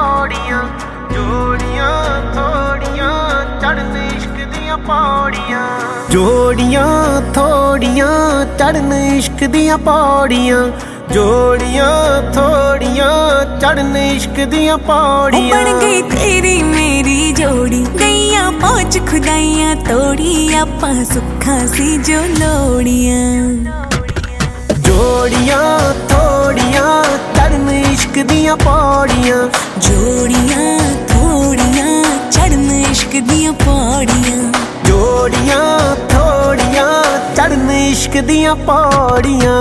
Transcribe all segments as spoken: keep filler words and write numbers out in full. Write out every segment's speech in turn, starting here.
पौड़ियां, जोड़ियां थोड़ियां चढ़न इश्क दियां पौड़ियां, जोड़ियां थोड़ियां चढ़न इश्क दियां पौड़ियां, जोड़ियां थोड़ियां चढ़न इश्क दियां पौड़ियां। बन गई तेरी मेरी जोड़ी, गईयां पहुंच खुदाइयां तोड़ी, आपां सुखा सी जो लोड़ियां। जोड़ियां थोड़ियां चढ़न इश्क दियां पौड़ियां, जोड़ियां थोड़ियां चढ़न इश्क दियां पौड़ियां, जोड़ियां थोड़ियां चढ़न इश्क दियां पौड़ियां।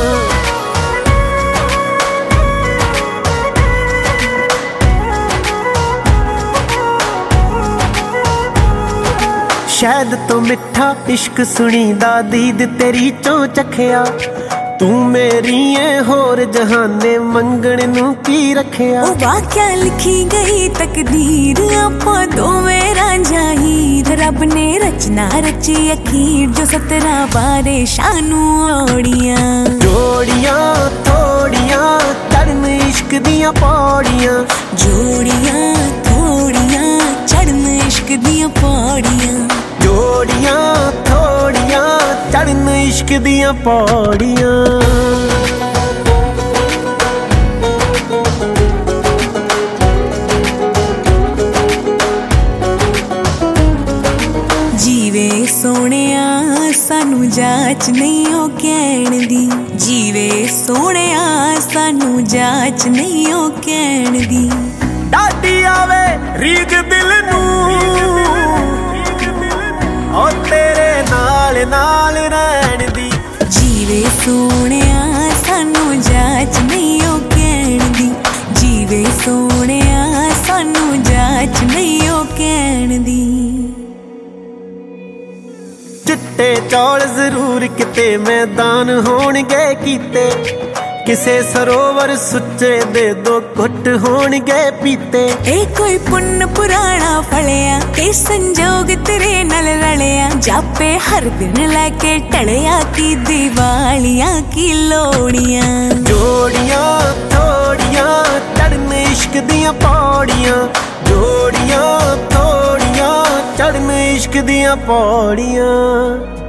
शहद तो मिठा इश्क सुनीदा दीद तेरी चों चखिया, तू मेरी है होर जहाने मंगण नू की रखिया। ओ वाक्या लिखी गई तकदीर, आपां दोवें रांझा हीर, रब ने रचना रची अखीर, जो सतरा बारे शानू ओड़ियां। जोड़ियां थोड़ियां चढ़न इश्क दियां पौड़ियां, जोड़ियां थोड़ियां चढ़न इश्क दियां पौड़ियां, जोड़ियां थोड़ियां चढ़न इश्क दियां पौड़ियां। जीवे सोहणिया सानू जाच नहीं ओ कहण दी, जीवे सोहणिया सानू जाच नहीं ओ कहण दी। डाडी आवे रीग दिल नू ओ तेरे नाल नाल रहन दी, जीवे सोहणिया सानू जाच नहीं ओ कहण दी, जीवे सोहणिया सानू जाच नहीं ओ कहण दी। चिट्टे चौल जरूर किते मैदान होणगे कीते, किसे सरोवर सुच्चे दे दो घुट होणगे पीते। ए कोई पुन्न पुराना फलिया, ए संजोग तेरे नाल रलिया, जापे हर दिन लैके टलिया की दिवालियां की लोड़ियां। जोड़ियां थोड़ियां चढ़न इश्क दियां पौड़ियां, जोड़ियां थोड़ियां चढ़न इश्क दियां पौड़ियां।